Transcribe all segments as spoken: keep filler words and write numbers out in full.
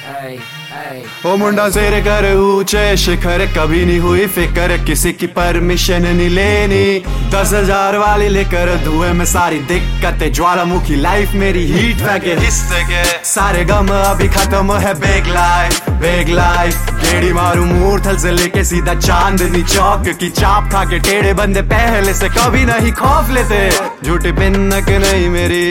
ओ मुंडा सिर कर ऊंचे शिखर, कभी नहीं हुई फिक्र, किसी की परमिशन नहीं लेनी। दस हजार वाली लेकर धुएं में सारी दिक्कतें, ज्वालामुखी लाइफ मेरी हीट वैगे हिस्से के। सारे गम अभी खत्म है, बेग लाइफ बेग लाइफ। गेड़ी मारू मूर्थल से लेके सीधा चांदनी चौक की चाप खा के। टेढ़े बंदे पहले से कभी नहीं खौफ लेते, झूठी पिन्नक नहीं मेरी,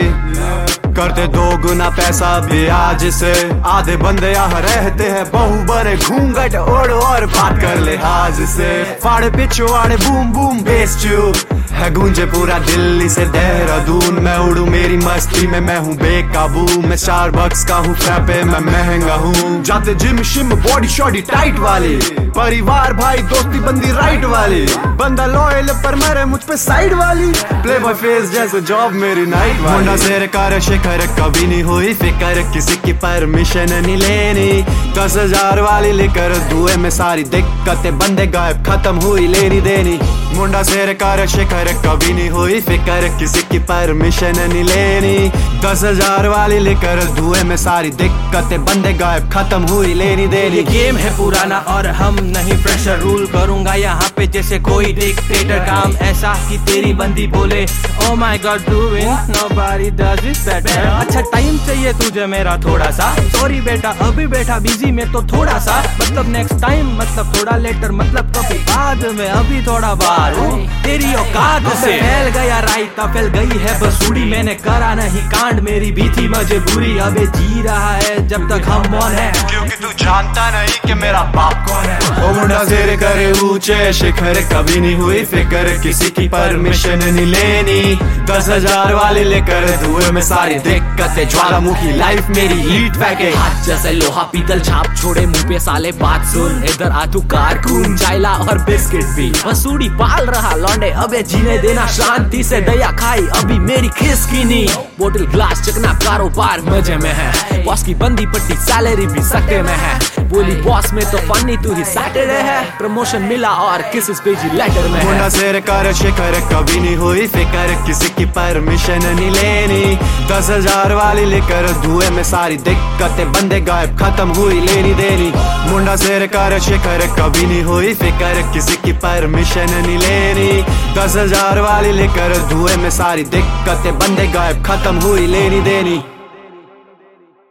करते दो गुना पैसा भी आज से। आधे बंदे यहाँ रहते हैं बहु बड़े, घूंघट ओढ़ और बात कर ले आज से। फाड़े पिछवाड़े बूम बूम बेस चू है, गूंजे पूरा दिल्ली से देहरादून। मैं उड़ू मेरी मस्ती में, मैं हूँ बेकाबू। मैं स्टारबक्स का हूँ, फ्रैपे मैं महंगा हूँ। जाते जिम शिम बॉडी शॉडी टाइट वाली, परिवार भाई दोस्ती बंदी राइट वाली। बंदा लॉयल पर मरे मुझ पे साइड वाली, प्ले बॉय फेस जैसे जॉब मेरी नाइट वाली। मुंडा शेर कर शिखर, कभी नहीं हुई फिक्र, किसी की परमिशन नहीं लेनी। दस हजार वाली लेकर धुएं में सारी दिक्कतें, बंदे गायब खत्म हुई लेनी देनी। मुंडा शेर कर शिखर, कभी नहीं हुई फिक्र, किसी की परमिशन नहीं लेनी। दस हजार वाली लेकर धुएं में सारी दिक्कतें, बंदे गायब खत्म हुई लेनी देनी। ये गेम है पुराना और हम नहीं फ्रेशर, रूल करूंगा यहाँ पे जैसे कोई डिक्टेटर। काम ऐसा कि तेरी बंदी बोले oh my god do it, nobody does it better. अच्छा टाइम चाहिए तुझे मेरा थोड़ा सा, सॉरी बेटा अभी बैठा बिजी में तो थोड़ा सा। मतलब नेक्स्ट टाइम, मतलब थोड़ा लेटर, मतलब कभी बाद में, अभी थोड़ा बाहर हूँ तेरी औकात से। फैल गया रायता, फैल गई है बसूड़ी, मैंने करा नहीं कांड, मेरी भी थी मजबूरी। अबे जी रहा है जब तक हम मौन है, क्योंकि तू जानता नहीं कि मेरा बाप कौन है। ओ मुंडा सिर करे ऊंचे शिखर, कभी नहीं हुई फिक्र, किसी की परमिशन नहीं लेनी। दस हजार वाले लेकर धुएं में सारी दिक्कतें, ज्वालामुखी लाइफ मेरी हीट वैगे। हाथ जैसे लोहा पीतल छाप छोड़े मुंह पे साले, बात सुन इधर आ तू कारकून। चाइला और बिस्किट भी बसूड़ी पाल रहा लौंडे, अबे जीने देना शांति से। दया खाई अभी मेरी खिसकीनी, बोतल ग्लास चकना कारोबार मजे में है। बॉस की बंदी पट्टी सैलरी भी सके में है, बोली बॉस में तो फनी तू ही सैटरडे है। प्रमोशन मिला और किस पेजी लेटर में है। मुंडा सिर कर शिखर, कभी नहीं हुई फिक्र, किसी की परमिशन नहीं लेनी। दस हजार वाली लेकर धुएं में सारी दिक्कतें, बंदे गायब खत्म हुई लेनी देनी। मुंडा सिर कर शिखर, कभी नहीं हुई फिक्र, किसी की परमिशन नहीं लेनी। दस हजार वाली लेकर धुएं में सारी दिक्कतें, बंदे गायब खत्म हुई लेनी देनी।